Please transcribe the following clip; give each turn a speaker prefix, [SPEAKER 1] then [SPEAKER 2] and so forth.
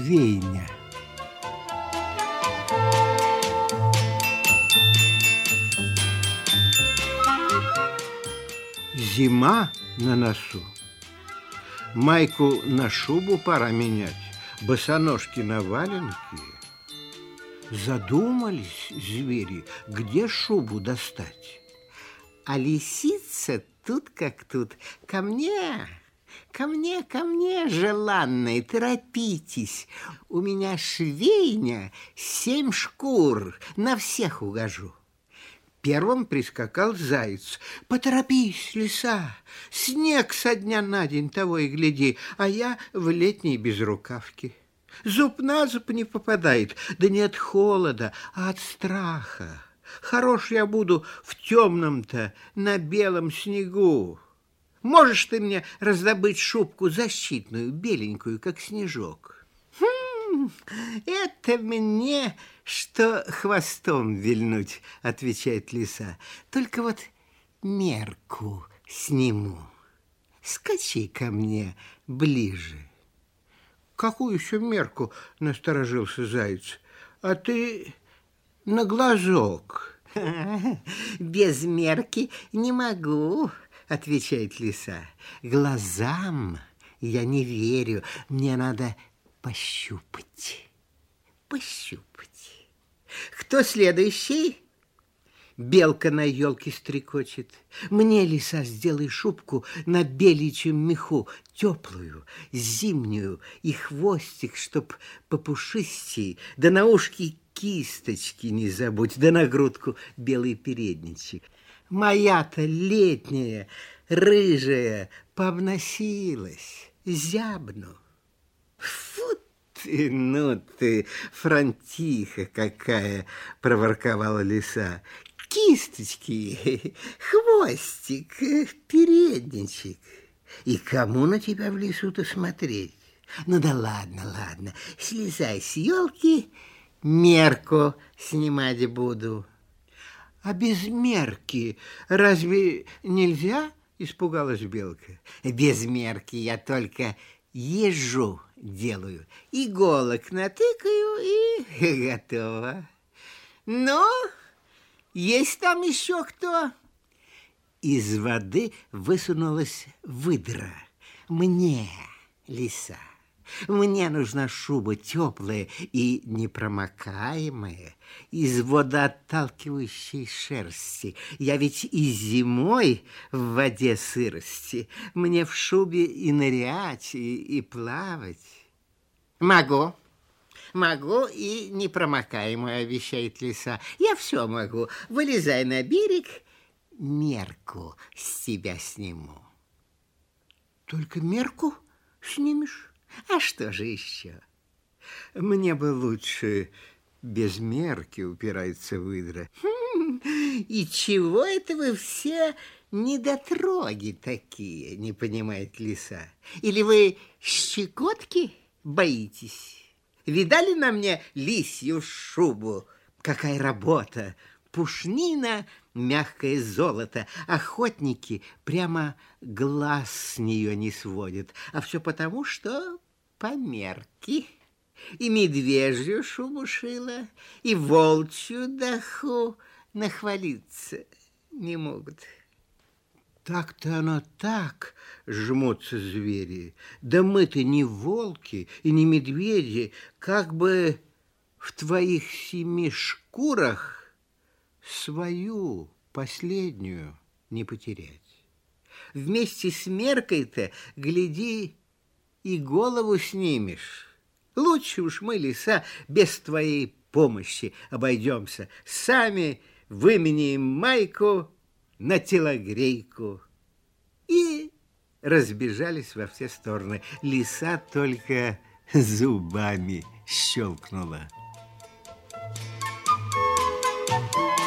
[SPEAKER 1] швейня. Зима на носу. Майку на шубу пора менять, босоножки на валенки. Задумались звери, где шубу достать. А лисица тут как тут. Ко мне, желанные, торопитесь. У меня швейня 7 шкур, на всех угожу. Первым прискакал заяц. Поторопись, лиса, снег со дня на день, того и гляди, а я в летней безрукавке. Зуб на зуб не попадает, да не от холода, а от страха. Хорош я буду в темном-то, на белом снегу. Можешь ты мне раздобыть шубку защитную, беленькую, как снежок? Это мне, что хвостом вильнуть, отвечает лиса. Только вот мерку сниму. Скачи ко мне ближе. Какую еще мерку? Насторожился заяц. А ты на глазок. Без мерки не могу, отвечает лиса. Глазам я не верю, мне надо пощупать. Кто следующий? Белка на елке стрекочет. Мне, лиса, сделай шубку на беличьем меху, теплую, зимнюю, и хвостик, чтоб попушистей, да на ушки кисточки не забудь, да на грудку белый передничек. Моя-то летняя, рыжая, пообносилась, зябну. Фу ты, ну ты, франтиха какая, проворковала лиса. Кисточки, хвостик, передничек. И кому на тебя в лесу-то смотреть? Ну да ладно, слезай с елки, мерку снимать буду. А без мерки разве нельзя? Испугалась белка. Без мерки я только ежу делаю, иголок натыкаю и готово. Ну, есть там еще кто? Из воды высунулась выдра. Мне, лиса, мне нужна шуба теплая и непромокаемая, из водоотталкивающей шерсти. Я ведь и зимой в воде сырости. Мне в шубе и нырять, и плавать. Могу и непромокаемую, обещает лиса. Я все могу. Вылезай на берег, мерку с тебя сниму. Только мерку снимешь? А что же еще? Мне бы лучше без мерки, упирается выдра. И чего это вы все недотроги такие, не понимает лиса? Или вы щекотки боитесь? Видали на мне лисью шубу? Какая работа! Пушнина, мягкое золото. Охотники прямо глаз с нее не сводят. А все потому, что по мерке. И медвежью шубу шила, и волчью даху, нахвалиться не могут. Так-то оно так, жмутся звери. Да мы-то не волки и не медведи, как бы в твоих 7 шкурах свою последнюю не потерять. Вместе с меркой-то, гляди, и голову снимешь. Лучше уж мы, лиса, без твоей помощи обойдемся. Сами выменяем майку на телогрейку. И разбежались во все стороны. Лиса только зубами щелкнула.